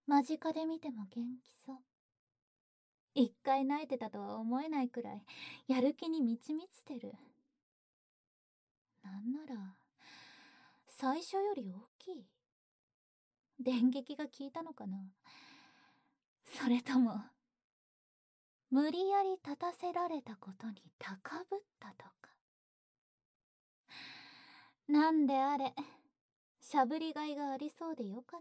間近で見ても元気そう。一回泣いてたとは思えないくらい、やる気に満ち満ちてる。なんなら、最初より大きい。電撃が効いたのかな。それとも、無理やり立たせられたことに高ぶったとか。なんであれ、しゃぶりがいがありそうでよかった。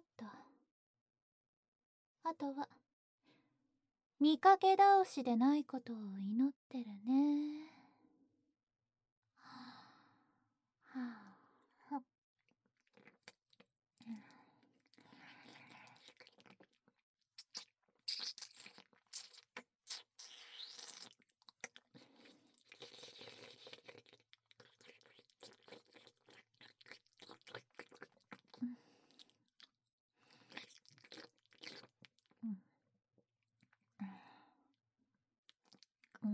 あとは、見かけ倒しでないことを祈ってるね。はあ、はうん、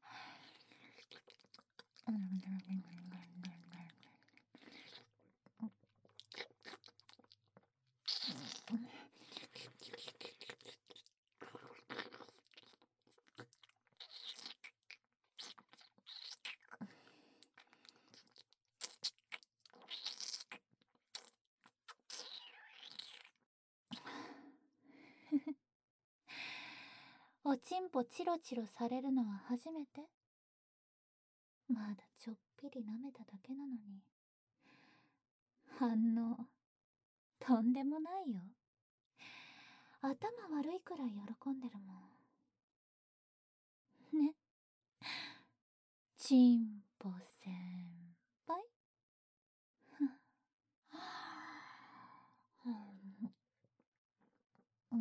おちんぽチロチロされるのは初めて？まだちょっぴり舐めただけなのに。反応、とんでもないよ。頭悪いくらい喜んでるもん。ね。ちんぽ先輩。うん。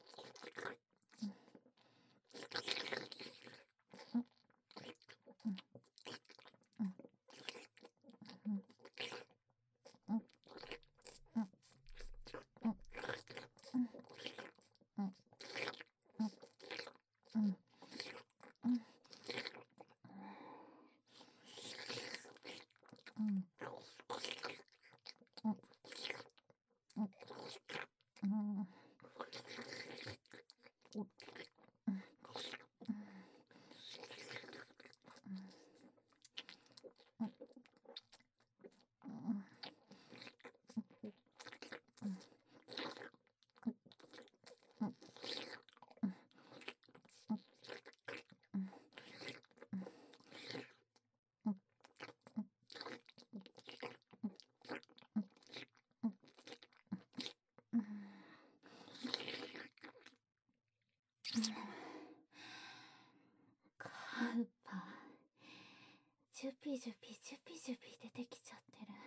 カウパ、ジュピジュピジュピジュピ出てきちゃってる。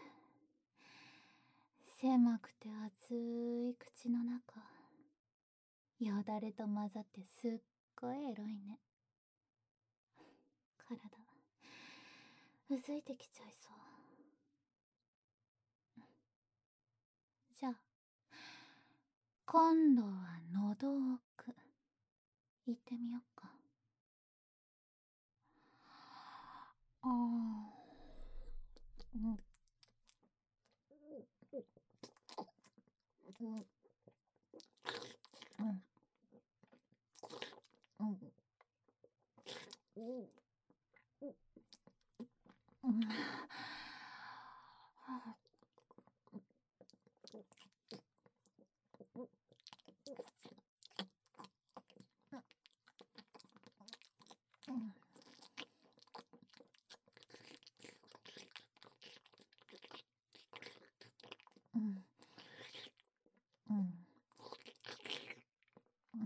狭くて熱い口の中、よだれと混ざってすっごいエロいね。体うずいてきちゃいそう。じゃあ今度は喉奥行ってみよっか。ああ、うん、うん、うん、うん、うん、うん、うん、うん。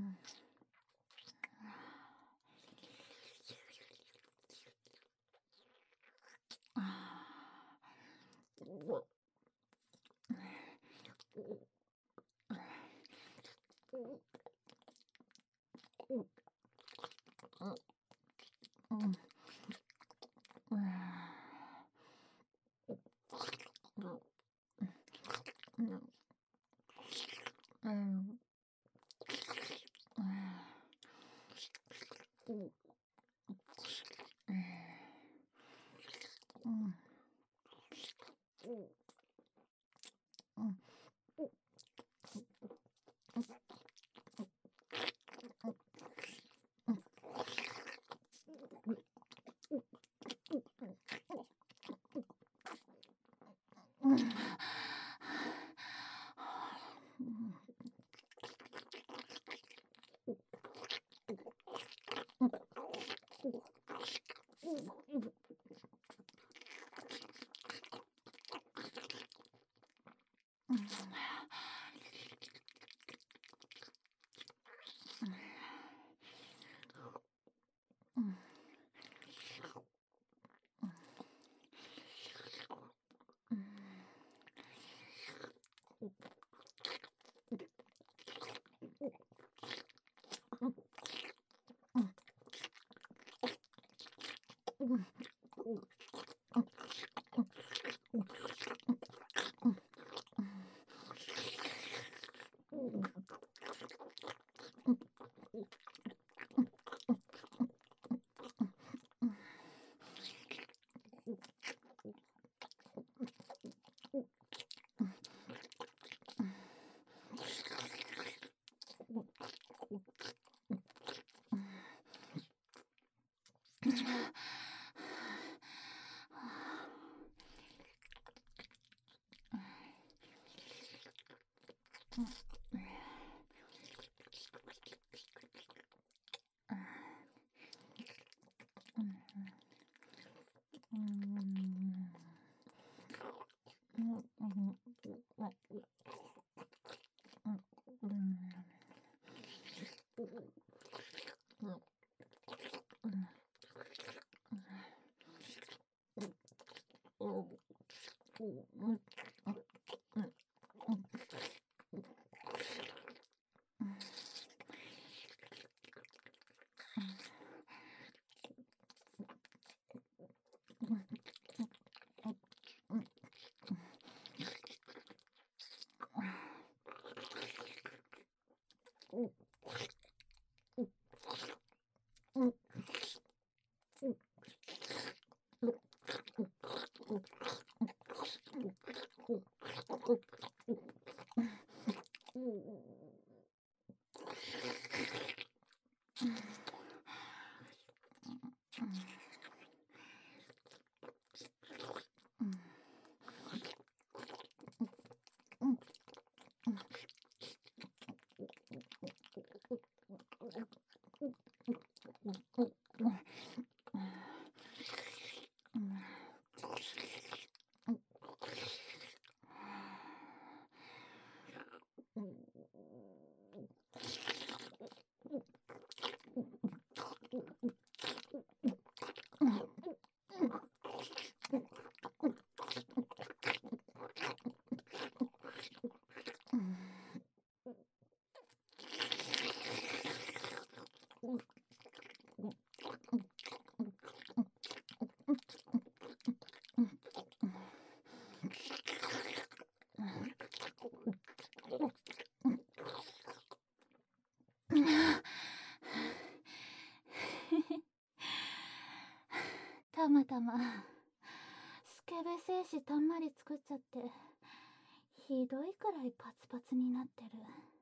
たまたまスケベ精子たんまり作っちゃってひどいくらいパツパツになってる。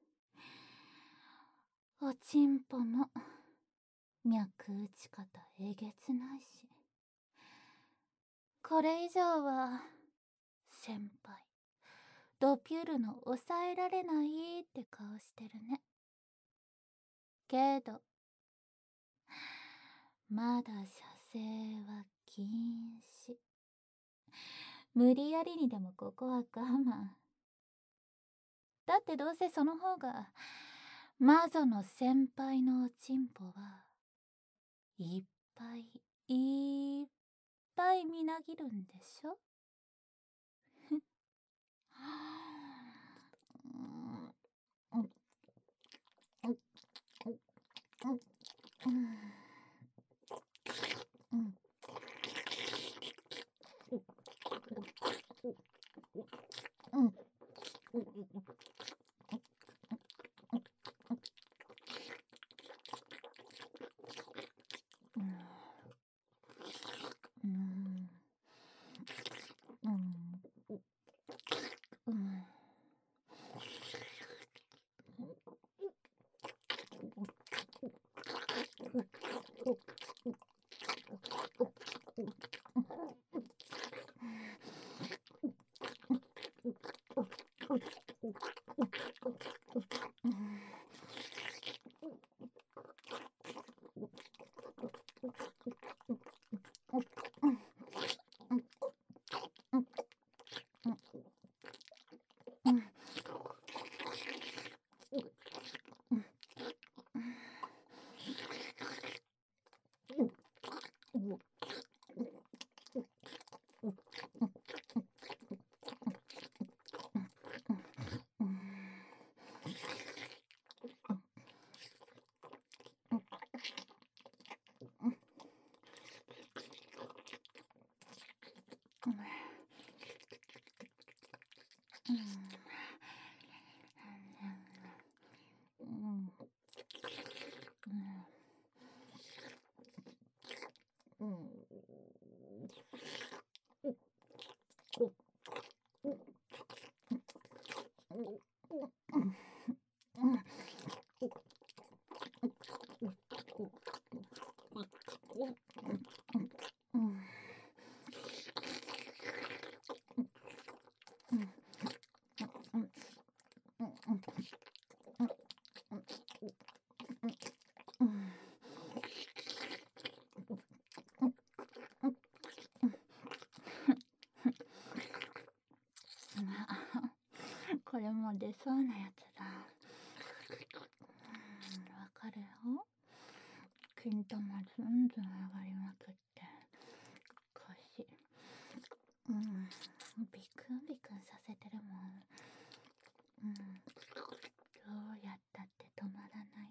おちんぽも脈打ち方えげつないし、これ以上は先輩ドピュールの抑えられないって顔してるね。けどまだ射精は禁止。無理やりにでもここは我慢。だってどうせその方が魔女の先輩のおちんぽはいっぱいいっぱいみなぎるんでしょ。 これも出そうなやつだ。わかるよ。金玉ずんずん上がりまくって、腰ビクンビクンさせてるもん。どうやったって止まらない。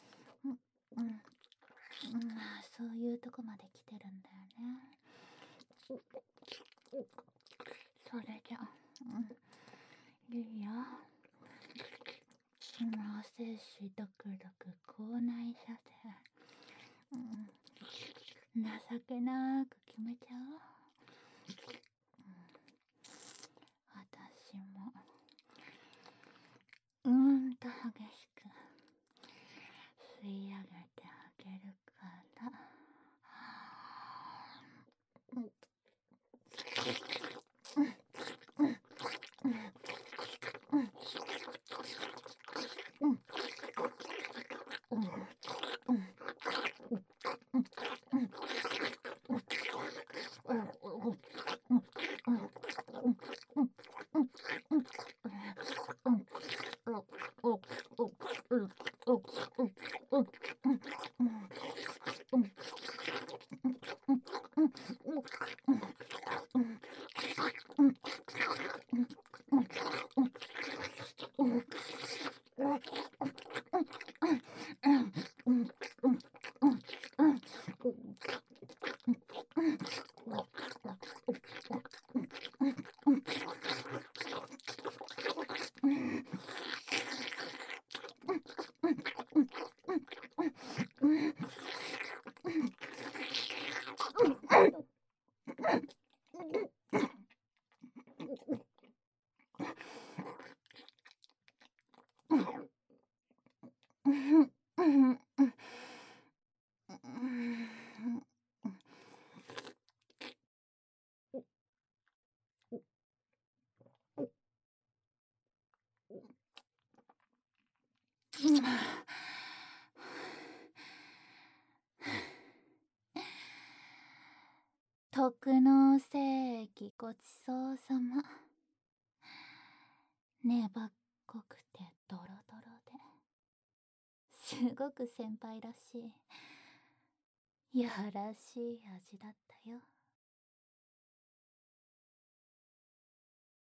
そういうとこまで来てるんだよね。それじゃいいよ。脳精子ドクドク口内射精。情けなく決めちゃおう。私も激しく吸い上げてあげるから。徳の世紀ごちそうさま。粘っこくてドロドロで、すごく先輩らしいやらしい味だったよ。